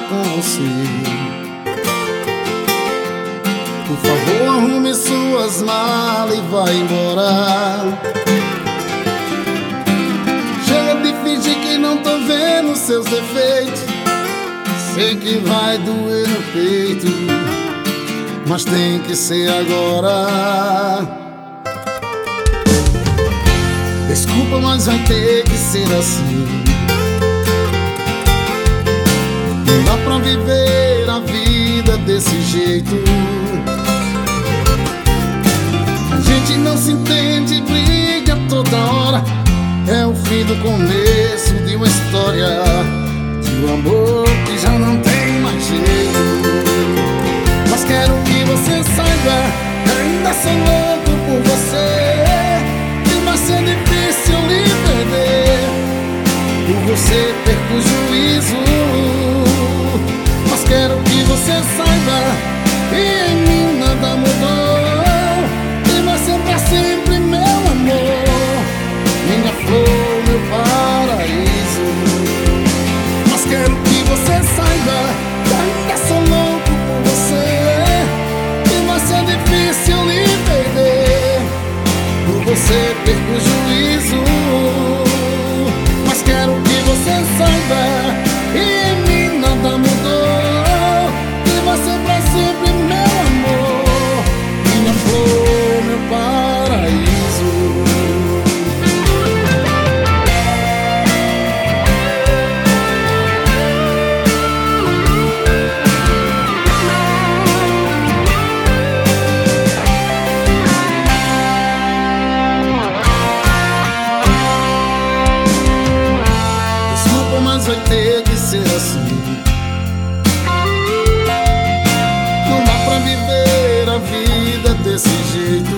com você. Por favor, arrume suas malas e vá embora. Chega de fingir que não tô vendo seus defeitos. Sei que vai doer no peito, mas tem que ser agora. Desculpa, mas vai ter que ser assim. Não dá pra viver a vida desse jeito. A gente não se entende, briga toda hora. É o fim do começo de uma história, de um amor que já não tem mais jeito. Mas quero que você saiba que ainda sou louco por você, e vai ser difícil lhe perder. Por você perco o juízo. Mas quero que você saiba que em mim nada mudou, e vai ser pra sempre meu amor, minha flor, meu paraíso. Mas quero que você saiba que ainda sou louco por você, e vai ser difícil lhe perder. Por você perco o juízo. Mas quero que você saiba que em mim nada mudou, e vai ser pra sempre meu amor, minha flor, meu paraíso. Mas vai ter que ser assim. Não dá pra viver a vida desse jeito.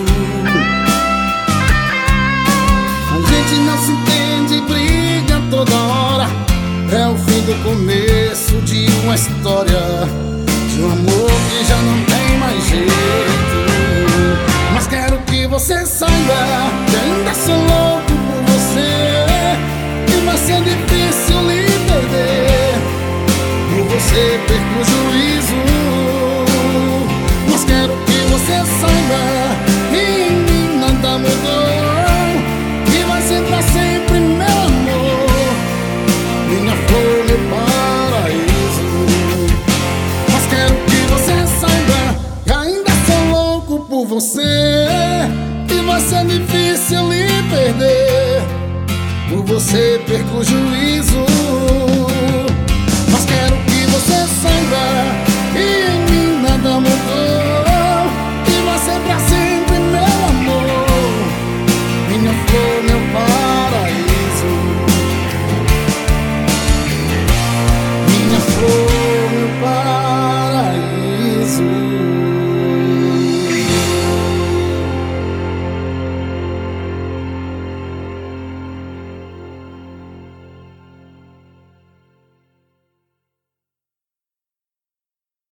A gente não se entende, briga toda hora. É o fim do começo de uma história, de um amor que já não tem mais jeito. Mas quero que você saiba que ainda sou louco por você, e vai ser difícil lhe perder. Por você perco o juízo. Mas quero que você saiba que em mim nada mudou, e vai ser pra sempre meu amor, minha flor, meu paraíso. Mas quero que você saiba que ainda sou louco por você, e vai ser difícil lhe perder. Por você perco o juízo.